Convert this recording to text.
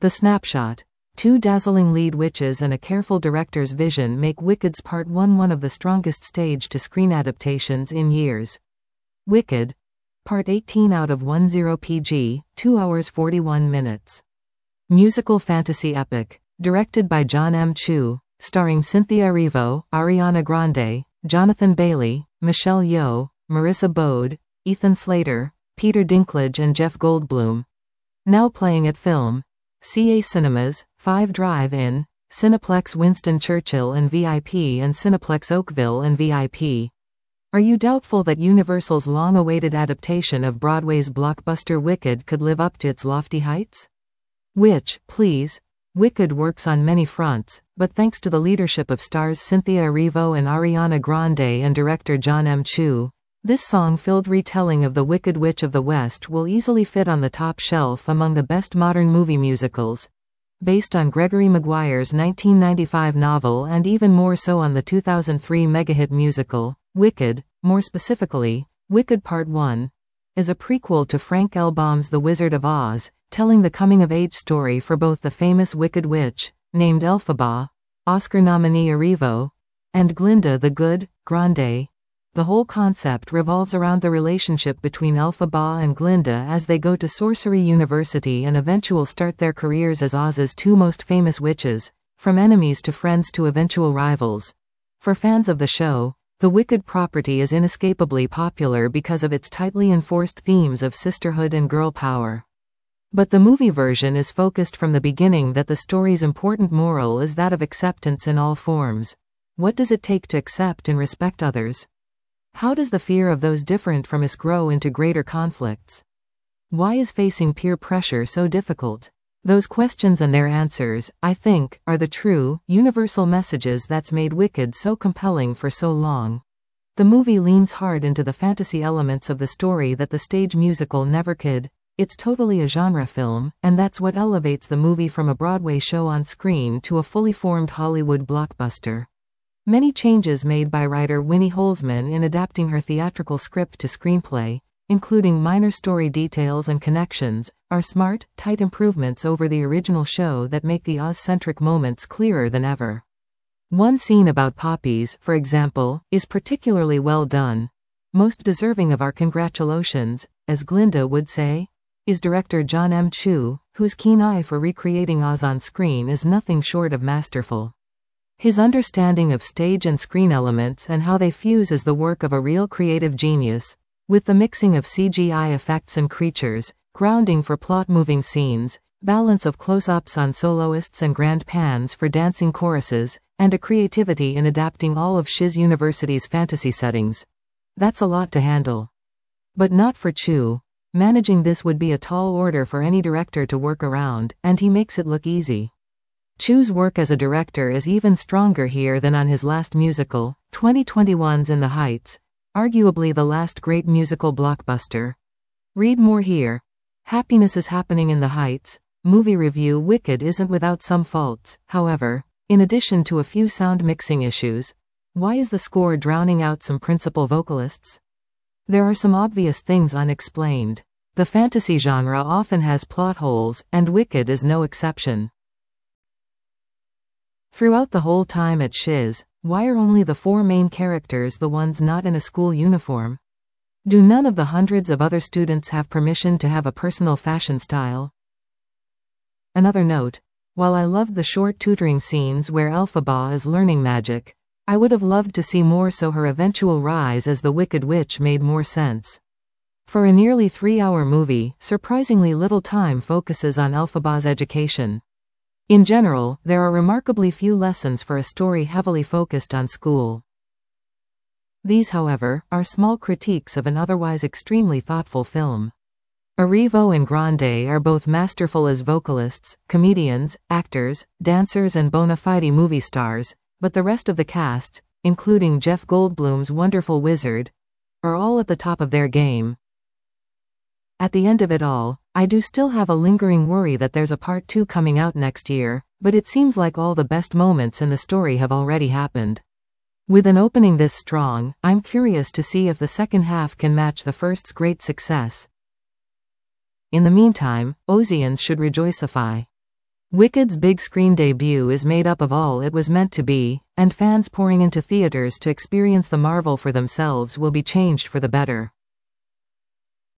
The snapshot. Two dazzling lead witches and a careful director's vision make Wicked's Part 1 one of the strongest stage-to-screen adaptations in years. Wicked. Part 18 out of 10 PG, 2 hours 41 minutes. Musical fantasy epic. Directed by John M. Chu, starring Cynthia Erivo, Ariana Grande, Jonathan Bailey, Michelle Yeoh, Marissa Bode, Ethan Slater, Peter Dinklage and Jeff Goldblum. Now playing at Film. CA Cinemas, 5 Drive-In, Cineplex Winston Churchill and VIP and Cineplex Oakville and VIP. Are you doubtful that Universal's long-awaited adaptation of Broadway's blockbuster Wicked could live up to its lofty heights? Which, please? Wicked works on many fronts, but thanks to the leadership of stars Cynthia Erivo and Ariana Grande and director John M. Chu, this song-filled retelling of The Wicked Witch of the West will easily fit on the top shelf among the best modern movie musicals. Based on Gregory Maguire's 1995 novel and even more so on the 2003 mega-hit musical, Wicked, more specifically, Wicked Part 1, is a prequel to Frank L. Baum's The Wizard of Oz, telling the coming-of-age story for both the famous Wicked Witch, named Elphaba, Oscar nominee Erivo, and Glinda the Good, Grande. The whole concept revolves around the relationship between Elphaba and Glinda as they go to Sorcery University and eventually start their careers as Oz's two most famous witches, from enemies to friends to eventual rivals. For fans of the show, the Wicked property is inescapably popular because of its tightly enforced themes of sisterhood and girl power. But the movie version is focused from the beginning that the story's important moral is that of acceptance in all forms. What does it take to accept and respect others? How does the fear of those different from us grow into greater conflicts? Why is facing peer pressure so difficult? Those questions and their answers, I think, are the true, universal messages that's made Wicked so compelling for so long. The movie leans hard into the fantasy elements of the story that the stage musical never could. It's totally a genre film, and that's what elevates the movie from a Broadway show on screen to a fully formed Hollywood blockbuster. Many changes made by writer Winnie Holzman in adapting her theatrical script to screenplay, including minor story details and connections, are smart, tight improvements over the original show that make the Oz-centric moments clearer than ever. One scene about poppies, for example, is particularly well done. Most deserving of our congratulations, as Glinda would say, is director John M. Chu, whose keen eye for recreating Oz on screen is nothing short of masterful. His understanding of stage and screen elements and how they fuse is the work of a real creative genius, with the mixing of CGI effects and creatures, grounding for plot-moving scenes, balance of close-ups on soloists and grand pans for dancing choruses, and a creativity in adapting all of Shiz University's fantasy settings. That's a lot to handle. But not for Chu. Managing this would be a tall order for any director to work around, and he makes it look easy. Chu's work as a director is even stronger here than on his last musical, 2021's In the Heights, arguably the last great musical blockbuster. Read more here. Happiness is happening in the Heights. Movie review. Wicked isn't without some faults, however, in addition to a few sound mixing issues. Why is the score drowning out some principal vocalists? There are some obvious things unexplained. The fantasy genre often has plot holes, and Wicked is no exception. Throughout the whole time at Shiz, why are only the 4 main characters the ones not in a school uniform? Do none of the hundreds of other students have permission to have a personal fashion style? Another note. While I loved the short tutoring scenes where Elphaba is learning magic, I would have loved to see more so her eventual rise as the Wicked Witch made more sense. For a nearly 3-hour movie, surprisingly little time focuses on Elphaba's education. In general, there are remarkably few lessons for a story heavily focused on school. These, however, are small critiques of an otherwise extremely thoughtful film. Erivo and Grande are both masterful as vocalists, comedians, actors, dancers and bona fide movie stars, but the rest of the cast, including Jeff Goldblum's wonderful wizard, are all at the top of their game. At the end of it all, I do still have a lingering worry that there's a part 2 coming out next year, but it seems like all the best moments in the story have already happened. With an opening this strong, I'm curious to see if the second half can match the first's great success. In the meantime, Ozians should rejoicify. Wicked's big screen debut is made up of all it was meant to be, and fans pouring into theaters to experience the marvel for themselves will be changed for the better.